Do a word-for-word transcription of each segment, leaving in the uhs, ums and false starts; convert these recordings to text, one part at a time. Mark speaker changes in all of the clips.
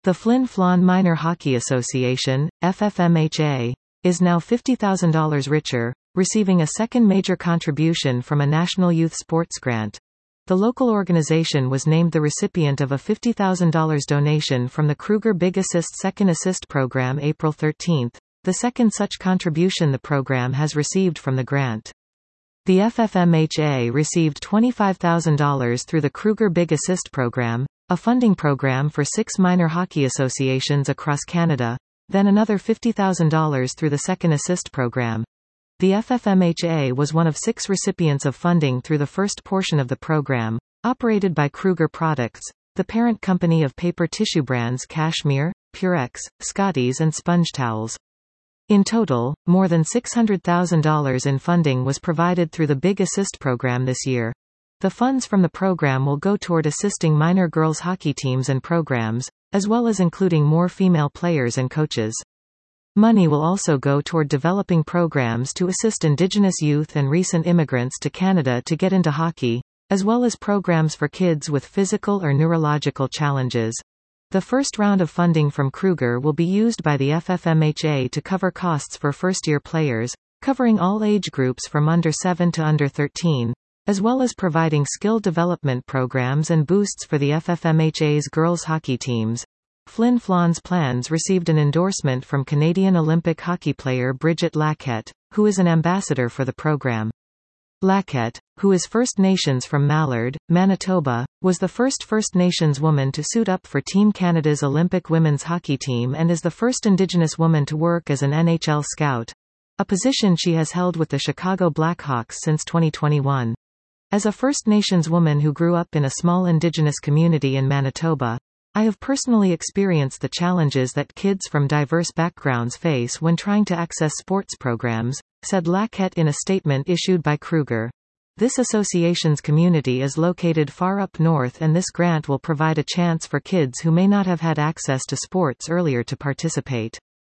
Speaker 1: The Flin Flon Minor Hockey Association, F F M H A, is now fifty thousand dollars richer, receiving a second major contribution from a national youth sports grant. The local organization was named the recipient of a fifty thousand dollars donation from the Kruger Big Assist Second Assist Program April thirteenth, the second such contribution the program has received from the grant. The F F M H A received twenty-five thousand dollars through the Kruger Big Assist Program, a funding program for six minor hockey associations across Canada, then another fifty thousand dollars through the Second Assist Program. The F F M H A was one of six recipients of funding through the first portion of the program, operated by Kruger Products, the parent company of paper tissue brands Cashmere, Purex, Scotties and Sponge Towels. In total, more than six hundred thousand dollars in funding was provided through the Big Assist program this year. The funds from the program will go toward assisting minor girls hockey teams and programs, as well as including more female players and coaches. Money will also go toward developing programs to assist Indigenous youth and recent immigrants to Canada to get into hockey, as well as programs for kids with physical or neurological challenges. The first round of funding from Kruger will be used by the F F M H A to cover costs for first-year players, covering all age groups from under seven to under thirteen, as well as providing skill development programs and boosts for the F F M H A's girls hockey teams. Flin Flon's plans received an endorsement from Canadian Olympic hockey player Bridget Laquette, who is an ambassador for the program. Laquette, who is First Nations from Mallard, Manitoba, was the first First Nations woman to suit up for Team Canada's Olympic women's hockey team and is the first Indigenous woman to work as an N H L scout, a position she has held with the Chicago Blackhawks since twenty twenty-one. As a First Nations woman who grew up in a small Indigenous community in Manitoba, I have personally experienced the challenges that kids from diverse backgrounds face when trying to access sports programs, said Laquette in a statement issued by Kruger. This association's community is located far up north and this grant will provide a chance for kids who may not have had access to sports earlier to participate.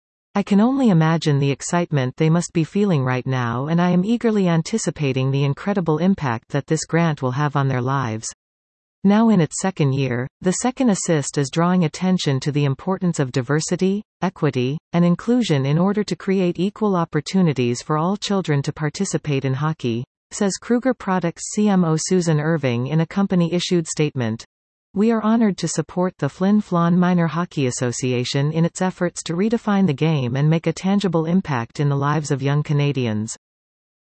Speaker 1: I can only imagine the excitement they must be feeling right now and I am eagerly anticipating the incredible impact that this grant will have on their lives. Now in its second year, the Second Assist is drawing attention to the importance of diversity, equity, and inclusion in order to create equal opportunities for all children to participate in hockey, says Kruger Products C M O Susan Irving in a company-issued statement. We are honored to support the Flin Flon Minor Hockey Association in its efforts to redefine the game and make a tangible impact in the lives of young Canadians.